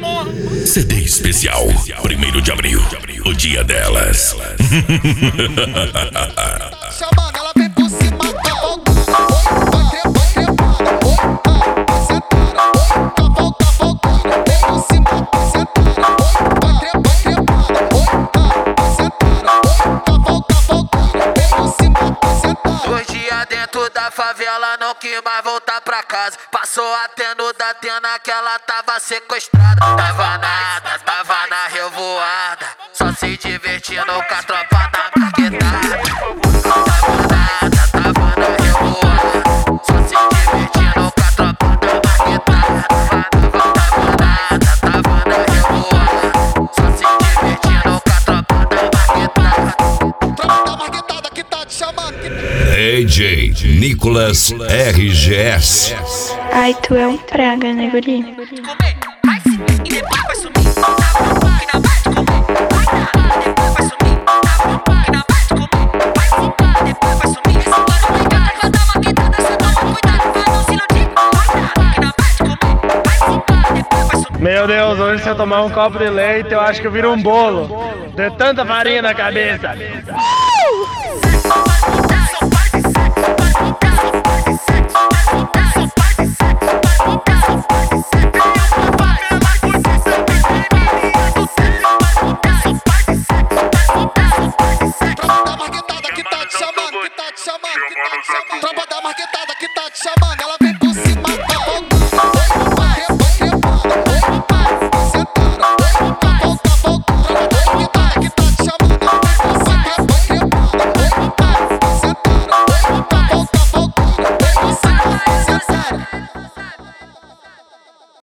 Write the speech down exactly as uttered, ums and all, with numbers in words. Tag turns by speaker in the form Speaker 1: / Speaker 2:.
Speaker 1: C D especial, primeiro de abril, o dia delas.
Speaker 2: Chamando, ela vem por cima da volta. Vai trepar, trepada. Sentada, cavalga, voltando. Vem por cima, sentada. Vai trepar, trepada. Sentada, cavalga, voltando. Vem por cima, sentada.
Speaker 3: Dois dias dentro da favela, não quis mais voltar pra casa. Passou atendo da Atena que ela tava sequestrada. Tava nada, tava na revoada, só se divertindo com a tropa da marquetada. Tava nada, tava na revoada, só se divertindo com a tropa da marquetada. Tava nada, tava na revoada, só se divertindo com a tropa da marquetada.
Speaker 2: Tropa da marquetada que tá te chamando.
Speaker 1: D J Nicolas R G S.
Speaker 4: Ai, tu é um praga, né, guri?
Speaker 3: Comer, vai se e depois vai sumir. Na bomba que na vai te comer, vai dar, depois vai sumir. Na bomba que na vai te comer, vai se depois vai sumir. Esse mano vai dar, vai dar uma quitada, cê toma cuidado, vai não se iludir. Vai dar, que na vai te comer, vai se depois vai sumir.
Speaker 5: Meu Deus, hoje se eu tomar um copo de leite, eu acho que eu viro um bolo. De tanta farinha na cabeça.
Speaker 2: Tropa da marquetada que tá te chamando. Tropa da marquetada que tá te chamando. Ela